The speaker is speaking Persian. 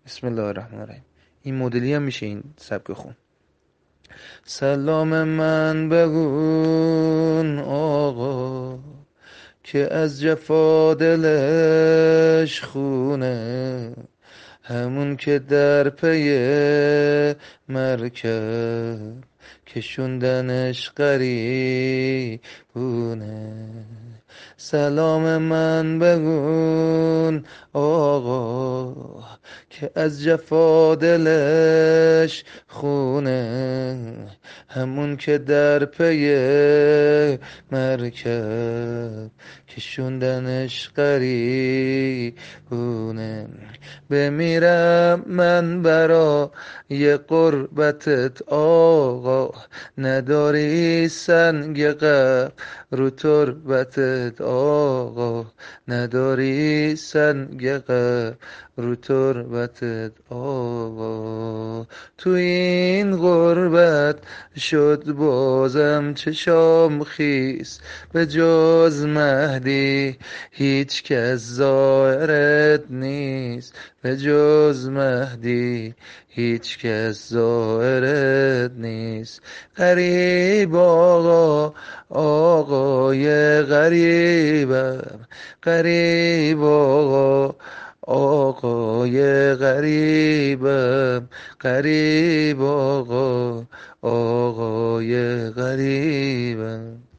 بسم الله الرحمن الرحیم. این مدلی هم میشه این سبک خون. سلام من بگون آقا که از جفا دلش خونه، همون که در پی مرکب کشوندنش غریبونه. سلام من بگون آقا که از جفا دلش خونه، همون که در پی مرکب کشوندنش غریبونه. بمیرم من برای قربتت آقا، نداری سنگ قبر رو تربتت آقا، نداری سنگ قبر رو تربتت آقا. تو این غربت شد بازم چشام خیس، به جز مهدی هیچ کس زائرت نیست، به جز مهدی هیچ کس زائرت نیست. غریب آقا، آقای غریبم، غریب آقا، آقای غریبم، غریب آقا، آقای